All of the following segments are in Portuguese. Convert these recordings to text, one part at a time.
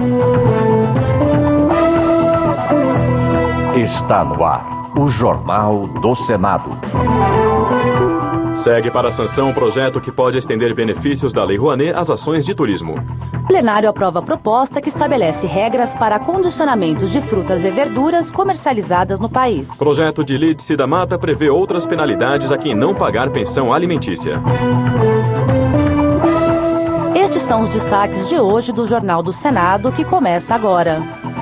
Está no ar o Jornal do Senado. Segue para a sanção um projeto que pode estender benefícios da Lei Rouanet às ações de turismo. O plenário aprova a proposta que estabelece regras para acondicionamentos de frutas e verduras comercializadas no país. Projeto de Lídice da Mata prevê outras penalidades a quem não pagar pensão alimentícia. Estes são os destaques de hoje do Jornal do Senado, que começa agora.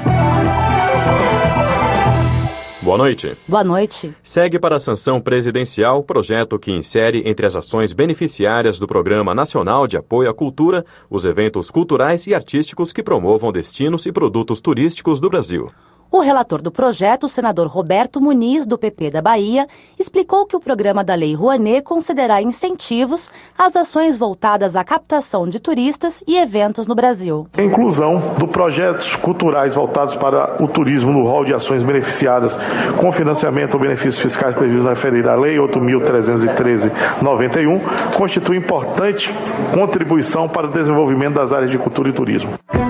Boa noite. Boa noite. Segue para a sanção presidencial projeto que insere entre as ações beneficiárias do Programa Nacional de Apoio à Cultura os eventos culturais e artísticos que promovam destinos e produtos turísticos do Brasil. O relator do projeto, o senador Roberto Muniz, do PP da Bahia, explicou que o programa da Lei Rouanet concederá incentivos às ações voltadas à captação de turistas e eventos no Brasil. A inclusão de projetos culturais voltados para o turismo no rol de ações beneficiadas com financiamento ou benefícios fiscais previstos na referida Lei 8.313/91 constitui importante contribuição para o desenvolvimento das áreas de cultura e turismo.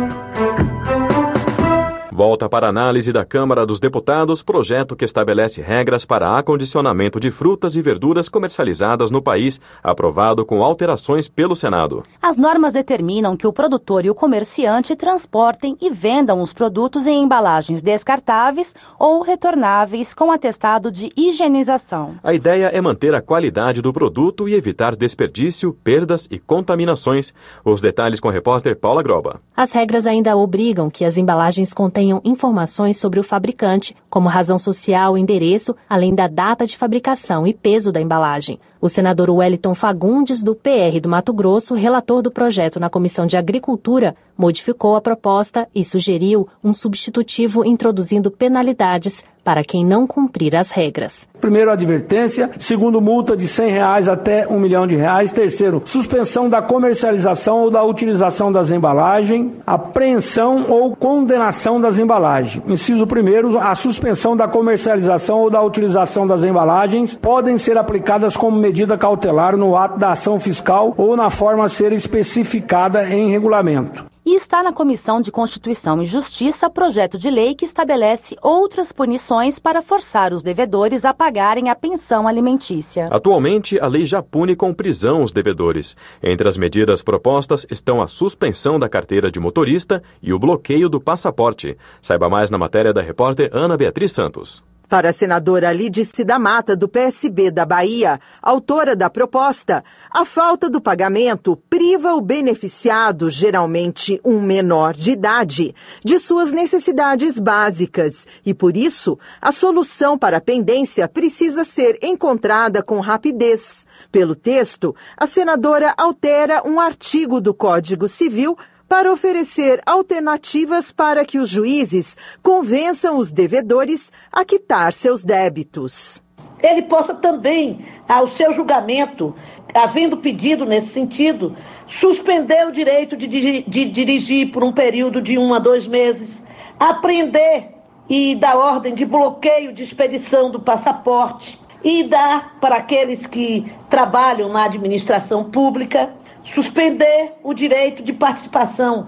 Volta para análise da Câmara dos Deputados projeto que estabelece regras para acondicionamento de frutas e verduras comercializadas no país, aprovado com alterações pelo Senado. As normas determinam que o produtor e o comerciante transportem e vendam os produtos em embalagens descartáveis ou retornáveis com atestado de higienização. A ideia é manter a qualidade do produto e evitar desperdício, perdas e contaminações. Os detalhes com a repórter Paula Groba. As regras ainda obrigam que as embalagens contenham informações sobre o fabricante, como razão social, endereço, além da data de fabricação e peso da embalagem. O senador Wellington Fagundes, do PR do Mato Grosso, relator do projeto na Comissão de Agricultura, modificou a proposta e sugeriu um substitutivo introduzindo penalidades para quem não cumprir as regras. Primeiro, advertência. Segundo, multa de R$100 até R$1 milhão. Terceiro, suspensão da comercialização ou da utilização das embalagens, apreensão ou condenação das embalagens. Inciso primeiro, a suspensão da comercialização ou da utilização das embalagens podem ser aplicadas como medida cautelar no ato da ação fiscal ou na forma a ser especificada em regulamento. E está na Comissão de Constituição e Justiça projeto de lei que estabelece outras punições para forçar os devedores a pagarem a pensão alimentícia. Atualmente, a lei já pune com prisão os devedores. Entre as medidas propostas estão a suspensão da carteira de motorista e o bloqueio do passaporte. Saiba mais na matéria da repórter Ana Beatriz Santos. Para a senadora Lídice da Mata, do PSB da Bahia, autora da proposta, a falta do pagamento priva o beneficiado, geralmente um menor de idade, de suas necessidades básicas e, por isso, a solução para a pendência precisa ser encontrada com rapidez. Pelo texto, a senadora altera um artigo do Código Civil para oferecer alternativas para que os juízes convençam os devedores a quitar seus débitos. Ele possa também, ao seu julgamento, havendo pedido nesse sentido, suspender o direito de dirigir por um período de 1 a 2 meses, apreender e dar ordem de bloqueio de expedição do passaporte e dar para aqueles que trabalham na administração pública, suspender o direito de participação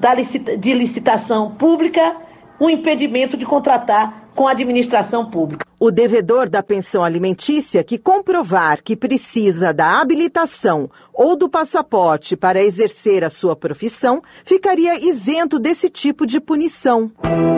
de licitação pública, o impedimento de contratar com a administração pública. O devedor da pensão alimentícia que comprovar que precisa da habilitação ou do passaporte para exercer a sua profissão ficaria isento desse tipo de punição.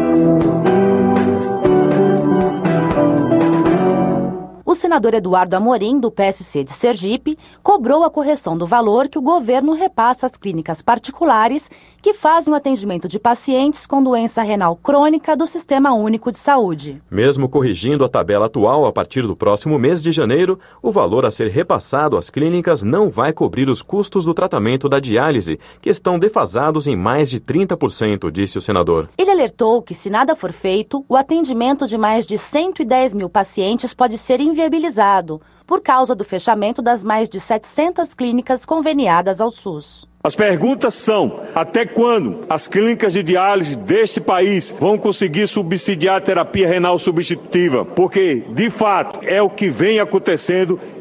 O senador Eduardo Amorim, do PSC de Sergipe, cobrou a correção do valor que o governo repassa às clínicas particulares que fazem o atendimento de pacientes com doença renal crônica do Sistema Único de Saúde. Mesmo corrigindo a tabela atual a partir do próximo mês de janeiro, o valor a ser repassado às clínicas não vai cobrir os custos do tratamento da diálise, que estão defasados em mais de 30%, disse o senador. Ele alertou que, se nada for feito, o atendimento de mais de 110 mil pacientes pode ser inviabilizado por causa do fechamento das mais de 700 clínicas conveniadas ao SUS. As perguntas são: até quando as clínicas de diálise deste país vão conseguir subsidiar a terapia renal substitutiva? Porque, de fato, é o que vem acontecendo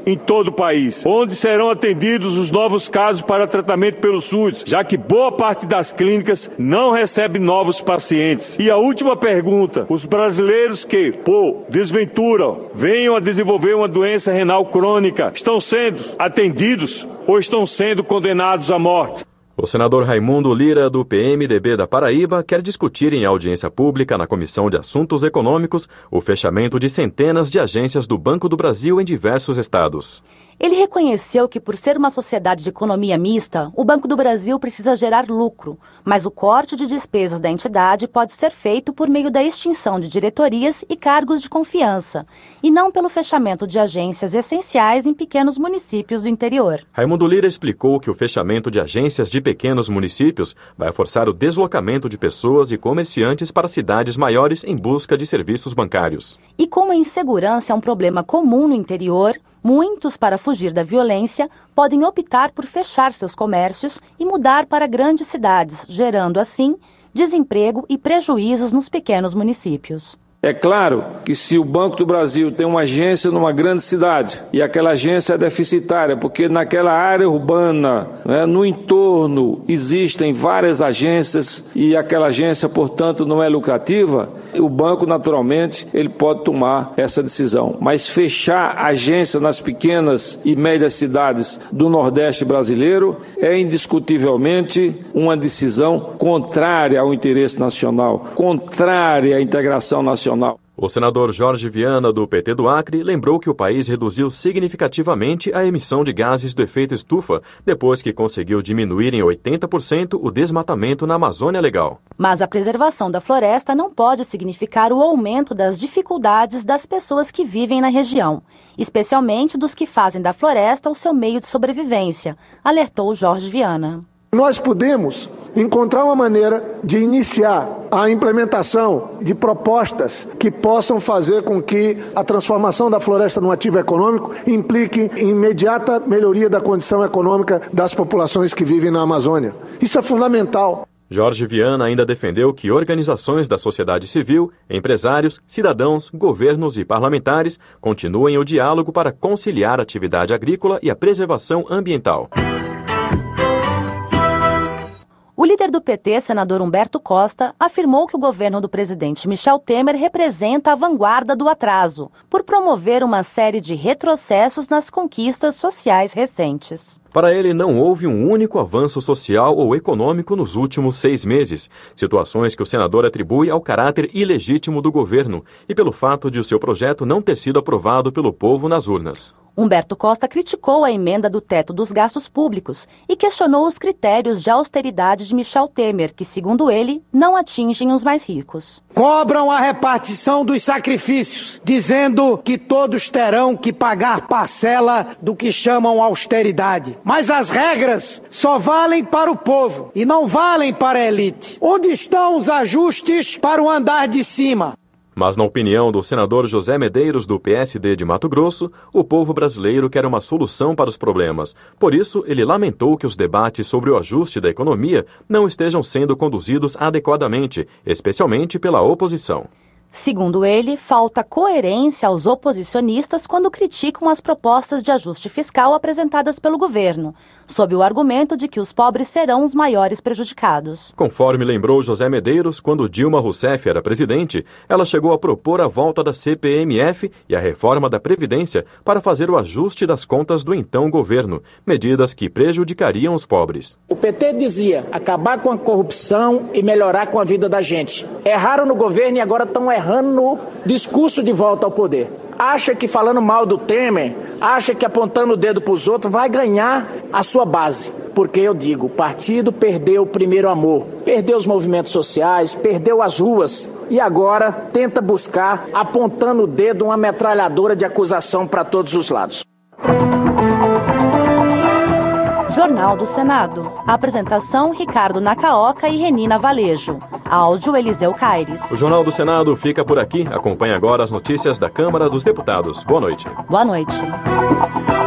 em todo o país, onde serão atendidos os novos casos para tratamento pelo SUS, já que boa parte das clínicas não recebe novos pacientes. E a última pergunta, os brasileiros que, por desventura, venham a desenvolver uma doença renal crônica, estão sendo atendidos ou estão sendo condenados à morte? O senador Raimundo Lira, do PMDB da Paraíba, quer discutir em audiência pública na Comissão de Assuntos Econômicos o fechamento de centenas de agências do Banco do Brasil em diversos estados. Ele reconheceu que, por ser uma sociedade de economia mista, o Banco do Brasil precisa gerar lucro, mas o corte de despesas da entidade pode ser feito por meio da extinção de diretorias e cargos de confiança, e não pelo fechamento de agências essenciais em pequenos municípios do interior. Raimundo Lira explicou que o fechamento de agências de pequenos municípios vai forçar o deslocamento de pessoas e comerciantes para cidades maiores em busca de serviços bancários. E como a insegurança é um problema comum no interior, muitos, para fugir da violência, podem optar por fechar seus comércios e mudar para grandes cidades, gerando, assim, desemprego e prejuízos nos pequenos municípios. É claro que se o Banco do Brasil tem uma agência numa grande cidade e aquela agência é deficitária, porque naquela área urbana, no entorno, existem várias agências e aquela agência, portanto, não é lucrativa, o banco, naturalmente, ele pode tomar essa decisão. Mas fechar a agência nas pequenas e médias cidades do Nordeste brasileiro é indiscutivelmente uma decisão contrária ao interesse nacional, contrária à integração nacional. O senador Jorge Viana, do PT do Acre, lembrou que o país reduziu significativamente a emissão de gases do efeito estufa, depois que conseguiu diminuir em 80% o desmatamento na Amazônia Legal. Mas a preservação da floresta não pode significar o aumento das dificuldades das pessoas que vivem na região, especialmente dos que fazem da floresta o seu meio de sobrevivência, alertou Jorge Viana. Nós podemos encontrar uma maneira de iniciar a implementação de propostas que possam fazer com que a transformação da floresta num ativo econômico implique em imediata melhoria da condição econômica das populações que vivem na Amazônia. Isso é fundamental. Jorge Viana ainda defendeu que organizações da sociedade civil, empresários, cidadãos, governos e parlamentares continuem o diálogo para conciliar a atividade agrícola e a preservação ambiental. O líder do PT, senador Humberto Costa, afirmou que o governo do presidente Michel Temer representa a vanguarda do atraso, por promover uma série de retrocessos nas conquistas sociais recentes. Para ele, não houve um único avanço social ou econômico nos últimos 6 meses, situações que o senador atribui ao caráter ilegítimo do governo e pelo fato de o seu projeto não ter sido aprovado pelo povo nas urnas. Humberto Costa criticou a emenda do teto dos gastos públicos e questionou os critérios de austeridade de Michel Temer, que, segundo ele, não atingem os mais ricos. Cobram a repartição dos sacrifícios, dizendo que todos terão que pagar parcela do que chamam austeridade. Mas as regras só valem para o povo e não valem para a elite. Onde estão os ajustes para o andar de cima? Mas, na opinião do senador José Medeiros, do PSD de Mato Grosso, o povo brasileiro quer uma solução para os problemas. Por isso, ele lamentou que os debates sobre o ajuste da economia não estejam sendo conduzidos adequadamente, especialmente pela oposição. Segundo ele, falta coerência aos oposicionistas quando criticam as propostas de ajuste fiscal apresentadas pelo governo, sob o argumento de que os pobres serão os maiores prejudicados. Conforme lembrou José Medeiros, quando Dilma Rousseff era presidente, ela chegou a propor a volta da CPMF e a reforma da Previdência para fazer o ajuste das contas do então governo, medidas que prejudicariam os pobres. O PT dizia acabar com a corrupção e melhorar com a vida da gente. Erraram no governo e agora estão errando no discurso de volta ao poder. Acha que falando mal do Temer, acha que apontando o dedo para os outros vai ganhar a sua base. Porque eu digo, o partido perdeu o primeiro amor, perdeu os movimentos sociais, perdeu as ruas e agora tenta buscar, apontando o dedo, uma metralhadora de acusação para todos os lados. Jornal do Senado. Apresentação: Ricardo Nacaoca e Renina Valejo. Áudio: Eliseu Caires. O Jornal do Senado fica por aqui. Acompanhe agora as notícias da Câmara dos Deputados. Boa noite. Boa noite.